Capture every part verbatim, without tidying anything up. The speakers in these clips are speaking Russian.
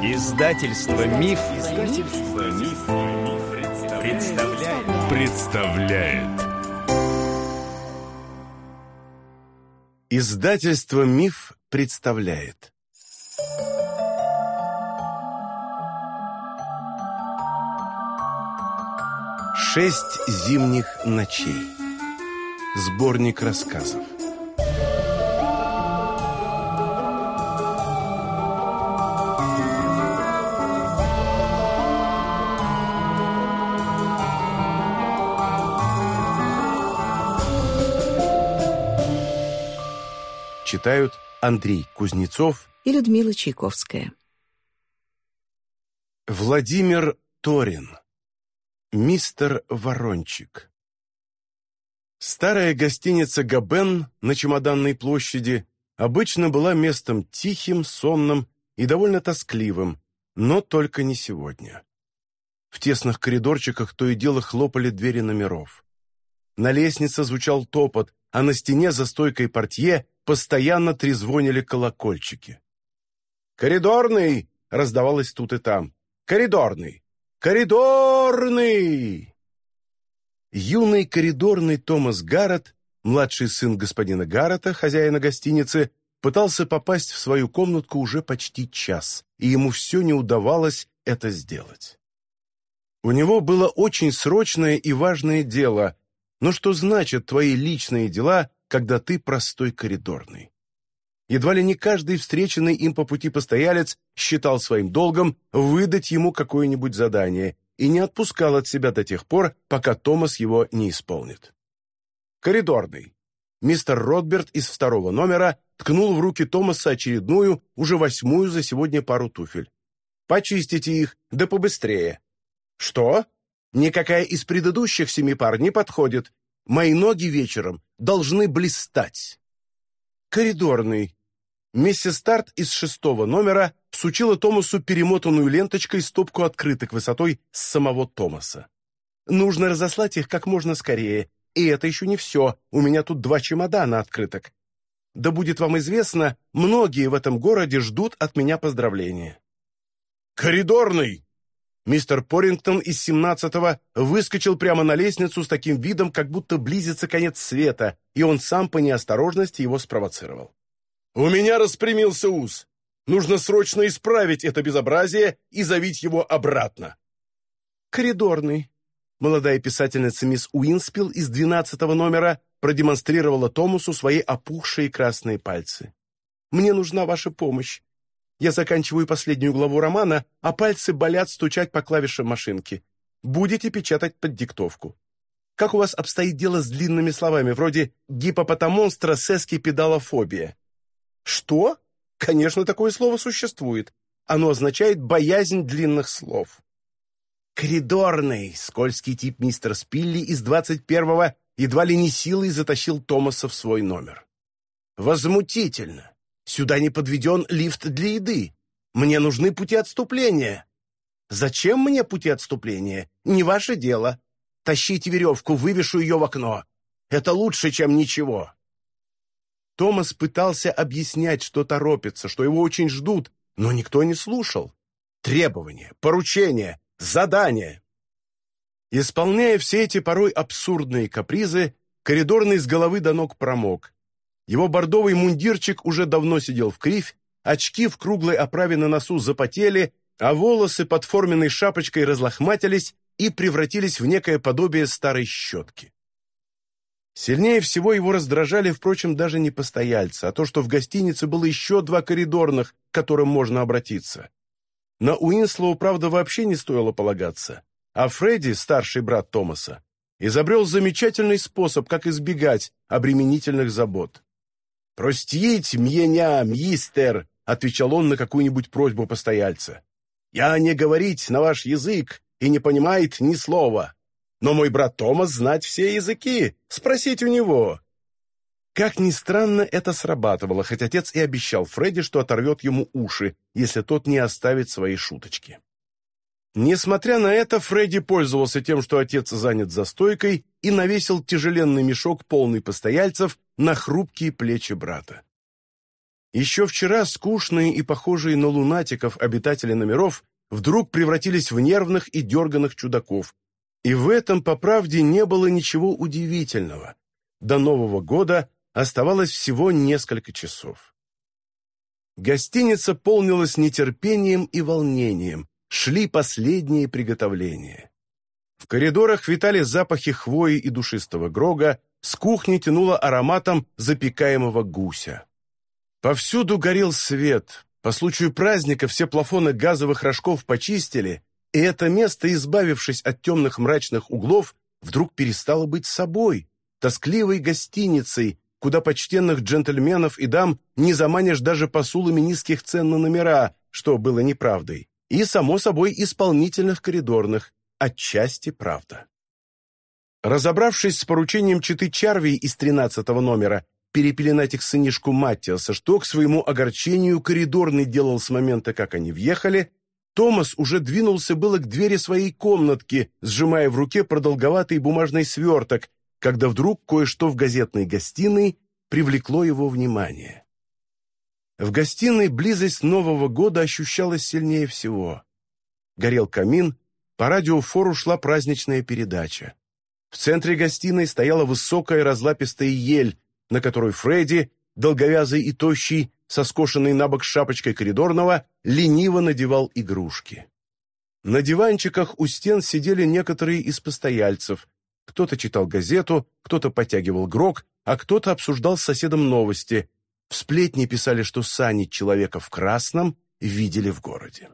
Издательство Миф, Издательство Миф, представляет. представляет. Издательство Миф представляет. Шесть зимних ночей. Сборник рассказов. Читают Андрей Кузнецов и Людмила Чайковская. Владимир Торин. Мистер Ворончик. Старая гостиница «Габен» на Чемоданной площади обычно была местом тихим, сонным и довольно тоскливым, но только не сегодня. В тесных коридорчиках то и дело хлопали двери номеров. На лестнице звучал топот, а на стене за стойкой портье постоянно трезвонили колокольчики. «Коридорный!» — раздавалось тут и там. «Коридорный! Коридорный!» Юный коридорный Томас Гаррет, младший сын господина Гаррета, хозяина гостиницы, пытался попасть в свою комнатку уже почти час, и ему все не удавалось это сделать. У него было очень срочное и важное дело, но что значит твои личные дела, когда ты простой коридорный? Едва ли не каждый встреченный им по пути постоялец считал своим долгом выдать ему какое-нибудь задание и не отпускал от себя до тех пор, пока Томас его не исполнит. Коридорный. Мистер Ротберт из второго номера ткнул в руки Томаса очередную, уже восьмую за сегодня пару туфель. «Почистите их, да побыстрее». «Что? Никакая из предыдущих семи пар не подходит. Мои ноги вечером должны блистать». Коридорный. Миссис Старт из шестого номера всучила Томасу перемотанную ленточкой стопку открыток высотой с самого Томаса. «Нужно разослать их как можно скорее. И это еще не все. У меня тут два чемодана открыток. Да будет вам известно, многие в этом городе ждут от меня поздравления». «Коридорный!» Мистер Поррингтон из семнадцатого выскочил прямо на лестницу с таким видом, как будто близится конец света, и он сам по неосторожности его спровоцировал. «У меня распрямился ус. Нужно срочно исправить это безобразие и завить его обратно». «Коридорный». Молодая писательница мисс Уинспилл из двенадцатого номера продемонстрировала Томасу свои опухшие красные пальцы. «Мне нужна ваша помощь. Я заканчиваю последнюю главу романа, а пальцы болят стучать по клавишам машинки. Будете печатать под диктовку. Как у вас обстоит дело с длинными словами, вроде «гипопотамонстра сескипедалофобия»?» «Что? Конечно, такое слово существует. Оно означает «боязнь длинных слов». Коридорный, скользкий тип мистер Спилли из двадцать первого едва ли не силой затащил Томаса в свой номер. «Возмутительно! Сюда не подведен лифт для еды. Мне нужны пути отступления». «Зачем мне пути отступления? Не ваше дело. Тащите веревку, вывешу ее в окно. Это лучше, чем ничего». Томас пытался объяснять, что торопится, что его очень ждут, но никто не слушал. Требования, поручения, задания. Исполняя все эти порой абсурдные капризы, коридорный с головы до ног промок. Его бордовый мундирчик уже давно сидел в кривь, очки в круглой оправе на носу запотели, а волосы под форменной шапочкой разлохматились и превратились в некое подобие старой щетки. Сильнее всего его раздражали, впрочем, даже не постояльцы, а то, что в гостинице было еще два коридорных, к которым можно обратиться. На Уинслоу, правда, вообще не стоило полагаться, а Фредди, старший брат Томаса, изобрел замечательный способ, как избегать обременительных забот. «Простите меня, мистер», — отвечал он на какую-нибудь просьбу постояльца. «Я не говорить на ваш язык и не понимает ни слова. Но мой брат Томас знать все языки. Спросить у него». Как ни странно, это срабатывало, хоть отец и обещал Фредди, что оторвет ему уши, если тот не оставит свои шуточки. Несмотря на это, Фредди пользовался тем, что отец занят за стойкой, и навесил тяжеленный мешок, полный постояльцев, на хрупкие плечи брата. Еще вчера скучные и похожие на лунатиков обитатели номеров вдруг превратились в нервных и дерганых чудаков. И в этом, по правде, не было ничего удивительного. До Нового года оставалось всего несколько часов. Гостиница полнилась нетерпением и волнением, шли последние приготовления. В коридорах витали запахи хвои и душистого грога, с кухни тянуло ароматом запекаемого гуся. Повсюду горел свет, по случаю праздника все плафоны газовых рожков почистили, и это место, избавившись от темных мрачных углов, вдруг перестало быть собой, тоскливой гостиницей, куда почтенных джентльменов и дам не заманишь даже посулами низких цен на номера, что было неправдой, и, само собой, исполнительных коридорных, отчасти правда. Разобравшись с поручением читы Чарви из тринадцатого номера перепеленать их сынишку Маттиаса, что к своему огорчению коридорный делал с момента, как они въехали, Томас уже двинулся было к двери своей комнатки, сжимая в руке продолговатый бумажный сверток, когда вдруг кое-что в газетной гостиной привлекло его внимание. В гостиной близость Нового года ощущалась сильнее всего. Горел камин, по радиофору шла праздничная передача. В центре гостиной стояла высокая разлапистая ель, на которой Фредди, долговязый и тощий, со скошенной на бок шапочкой коридорного, лениво надевал игрушки. На диванчиках у стен сидели некоторые из постояльцев. Кто-то читал газету, кто-то подтягивал грог, а кто-то обсуждал с соседом новости. В сплетне писали, что сани человека в красном видели в городе.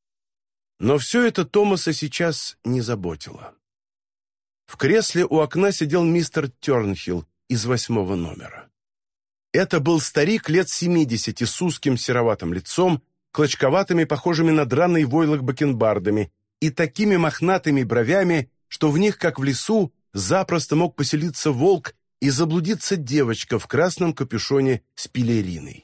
Но все это Томаса сейчас не заботило. В кресле у окна сидел мистер Тернхилл из восьмого номера. Это был старик лет семидесяти с узким сероватым лицом, клочковатыми, похожими на драный войлок бакенбардами, и такими мохнатыми бровями, что в них, как в лесу, запросто мог поселиться волк и заблудиться девочка в красном капюшоне с пелериной.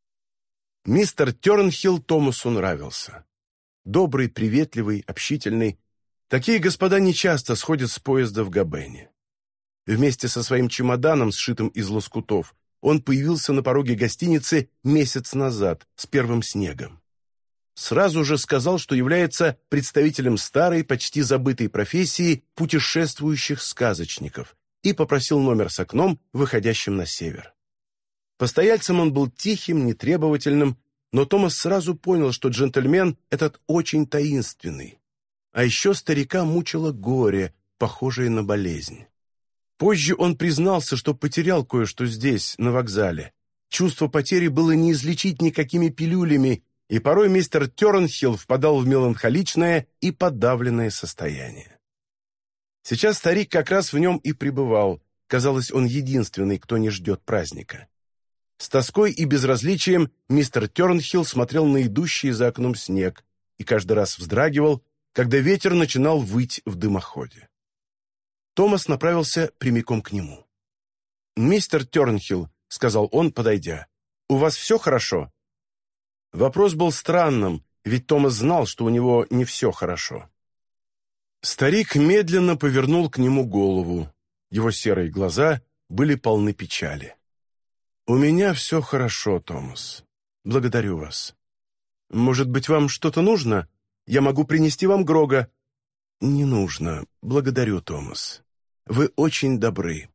Мистер Тернхилл Томасу нравился. Добрый, приветливый, общительный. Такие господа нечасто сходят с поезда в Габене. Вместе со своим чемоданом, сшитым из лоскутов, он появился на пороге гостиницы месяц назад, с первым снегом. Сразу же сказал, что является представителем старой, почти забытой профессии путешествующих сказочников, и попросил номер с окном, выходящим на север. Постояльцем он был тихим, нетребовательным, но Томас сразу понял, что джентльмен этот очень таинственный. А еще старика мучило горе, похожее на болезнь. Позже он признался, что потерял кое-что здесь, на вокзале. Чувство потери было не излечить никакими пилюлями, и порой мистер Тернхилл впадал в меланхоличное и подавленное состояние. Сейчас старик как раз в нем и пребывал. Казалось, он единственный, кто не ждет праздника. С тоской и безразличием мистер Тернхилл смотрел на идущий за окном снег и каждый раз вздрагивал, когда ветер начинал выть в дымоходе. Томас направился прямиком к нему. «Мистер Тернхилл», — сказал он, подойдя, — «у вас все хорошо?» Вопрос был странным, ведь Томас знал, что у него не все хорошо. Старик медленно повернул к нему голову. Его серые глаза были полны печали. «У меня все хорошо, Томас. Благодарю вас. Может быть, вам что-то нужно? Я могу принести вам Грога». «Не нужно. Благодарю, Томас. Вы очень добры.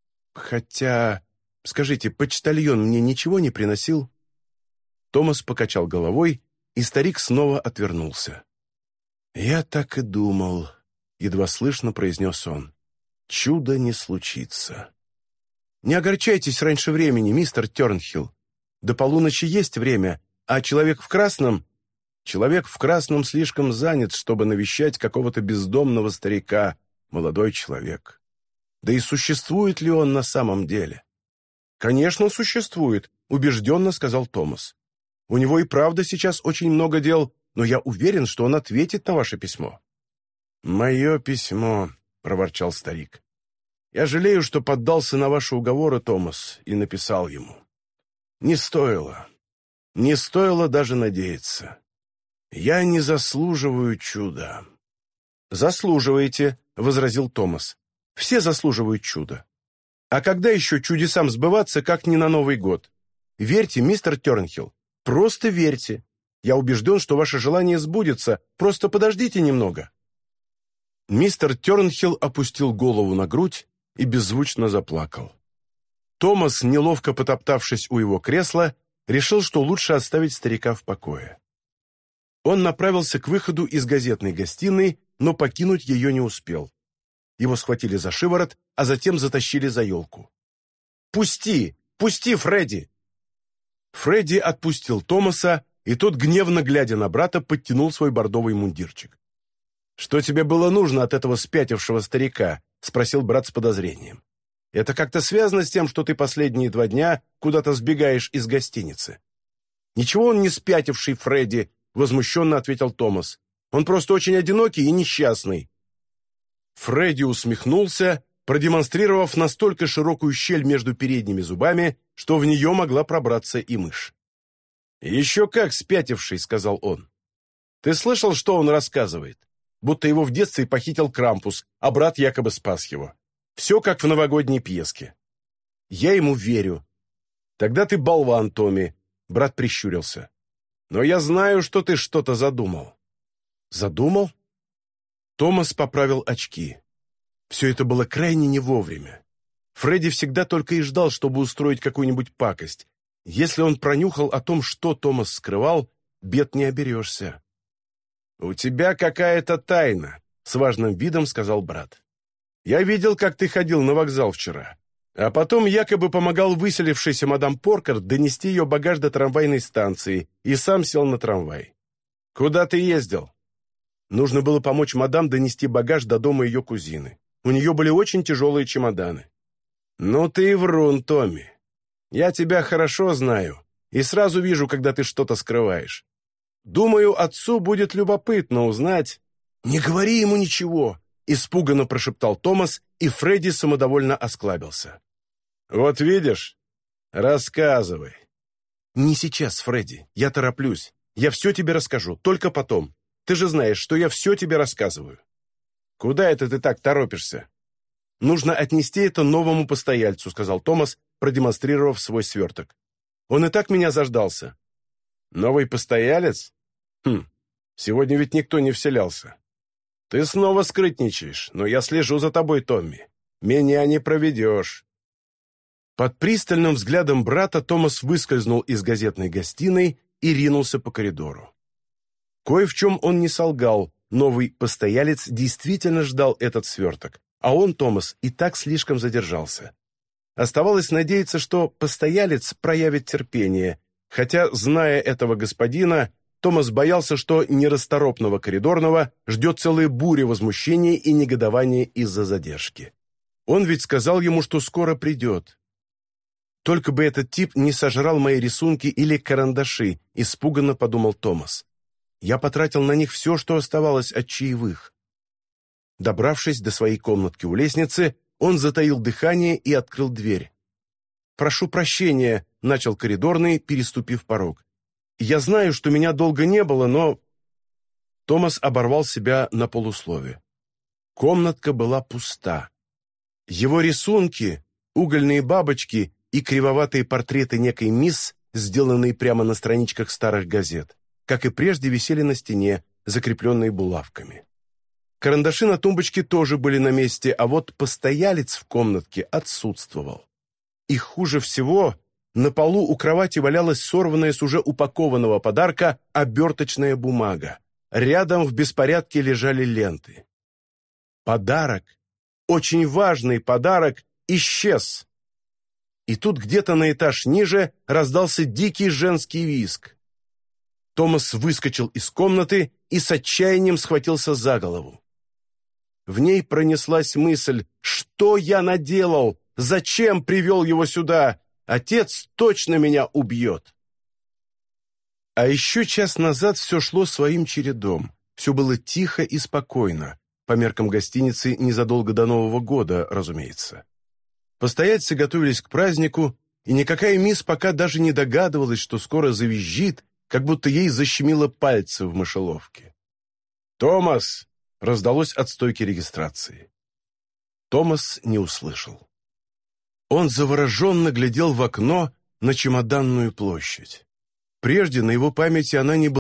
Хотя, скажите, почтальон мне ничего не приносил?» Томас покачал головой, и старик снова отвернулся. «Я так и думал», — едва слышно произнес он. «Чудо не случится». «Не огорчайтесь раньше времени, мистер Тернхилл. До полуночи есть время, а человек в красном...» «Человек в красном слишком занят, чтобы навещать какого-то бездомного старика, молодой человек. Да и существует ли он на самом деле?» «Конечно, существует», — убежденно сказал Томас. «У него и правда сейчас очень много дел, но я уверен, что он ответит на ваше письмо». «Мое письмо», — проворчал старик. «Я жалею, что поддался на ваши уговоры, Томас, и написал ему. Не стоило. Не стоило даже надеяться. Я не заслуживаю чуда». «Заслуживаете», — возразил Томас. «Все заслуживают чуда. А когда еще чудесам сбываться, как не на Новый год? Верьте, мистер Тернхилл, просто верьте. Я убежден, что ваше желание сбудется, просто подождите немного». Мистер Тернхилл опустил голову на грудь и беззвучно заплакал. Томас, неловко потоптавшись у его кресла, решил, что лучше оставить старика в покое. Он направился к выходу из газетной гостиной, но покинуть ее не успел. Его схватили за шиворот, а затем затащили за елку. «Пусти! Пусти, Фредди!» Фредди отпустил Томаса, и тот, гневно глядя на брата, подтянул свой бордовый мундирчик. «Что тебе было нужно от этого спятившего старика?» — спросил брат с подозрением. «Это как-то связано с тем, что ты последние два дня куда-то сбегаешь из гостиницы?» «Ничего он не спятивший, Фредди», — возмущенно ответил Томас. «Он просто очень одинокий и несчастный». Фредди усмехнулся, продемонстрировав настолько широкую щель между передними зубами, что в нее могла пробраться и мышь. «Еще как спятивший», — сказал он. «Ты слышал, что он рассказывает? Будто его в детстве похитил Крампус, а брат якобы спас его. Все как в новогодней пьеске». «Я ему верю». «Тогда ты болван, Томми», — брат прищурился. «Но я знаю, что ты что-то задумал». «Задумал?» Томас поправил очки. Все это было крайне не вовремя. Фредди всегда только и ждал, чтобы устроить какую-нибудь пакость. Если он пронюхал о том, что Томас скрывал, бед не оберешься. «У тебя какая-то тайна», — с важным видом сказал брат. «Я видел, как ты ходил на вокзал вчера, а потом якобы помогал выселившейся мадам Поркер донести ее багаж до трамвайной станции и сам сел на трамвай. Куда ты ездил?» Нужно было помочь мадам донести багаж до дома ее кузины. У нее были очень тяжелые чемоданы. «Ну ты и врун, Томми. Я тебя хорошо знаю и сразу вижу, когда ты что-то скрываешь. Думаю, отцу будет любопытно узнать...» «Не говори ему ничего!» — испуганно прошептал Томас, и Фредди самодовольно осклабился. «Вот видишь? Рассказывай». «Не сейчас, Фредди. Я тороплюсь. Я все тебе расскажу, только потом. Ты же знаешь, что я все тебе рассказываю». «Куда это ты так торопишься?» «Нужно отнести это новому постояльцу», — сказал Томас, продемонстрировав свой сверток. «Он и так меня заждался». «Новый постоялец? Хм, сегодня ведь никто не вселялся. Ты снова скрытничаешь, но я слежу за тобой, Томми. Меня не проведешь». Под пристальным взглядом брата Томас выскользнул из газетной гостиной и ринулся по коридору. Кое в чем он не солгал, новый постоялец действительно ждал этот сверток, а он, Томас, и так слишком задержался. Оставалось надеяться, что постоялец проявит терпение, хотя, зная этого господина, Томас боялся, что нерасторопного коридорного ждет целая буря возмущения и негодования из-за задержки. Он ведь сказал ему, что скоро придет. «Только бы этот тип не сожрал мои рисунки или карандаши», — испуганно подумал Томас. «Я потратил на них все, что оставалось от чаевых». Добравшись до своей комнатки у лестницы, он затаил дыхание и открыл дверь. «Прошу прощения», — начал коридорный, переступив порог. «Я знаю, что меня долго не было, но...» Томас оборвал себя на полуслове. Комнатка была пуста. Его рисунки, угольные бабочки и кривоватые портреты некой мисс, сделанные прямо на страничках старых газет, как и прежде, висели на стене, закрепленные булавками. Карандаши на тумбочке тоже были на месте, а вот постоялец в комнатке отсутствовал. И хуже всего, на полу у кровати валялась сорванная с уже упакованного подарка оберточная бумага. Рядом в беспорядке лежали ленты. Подарок, очень важный подарок, исчез. И тут где-то на этаж ниже раздался дикий женский визг. Томас выскочил из комнаты и с отчаянием схватился за голову. В ней пронеслась мысль: что я наделал? Зачем привел его сюда? Отец точно меня убьет. А еще час назад все шло своим чередом. Все было тихо и спокойно, по меркам гостиницы незадолго до Нового года, разумеется. Постояльцы готовились к празднику, и никакая мисс пока даже не догадывалась, что скоро завизжит, как будто ей защемило пальцы в мышеловке. «Томас!» — раздалось от стойки регистрации. Томас не услышал. Он завороженно глядел в окно на Чемоданную площадь. Прежде на его памяти она не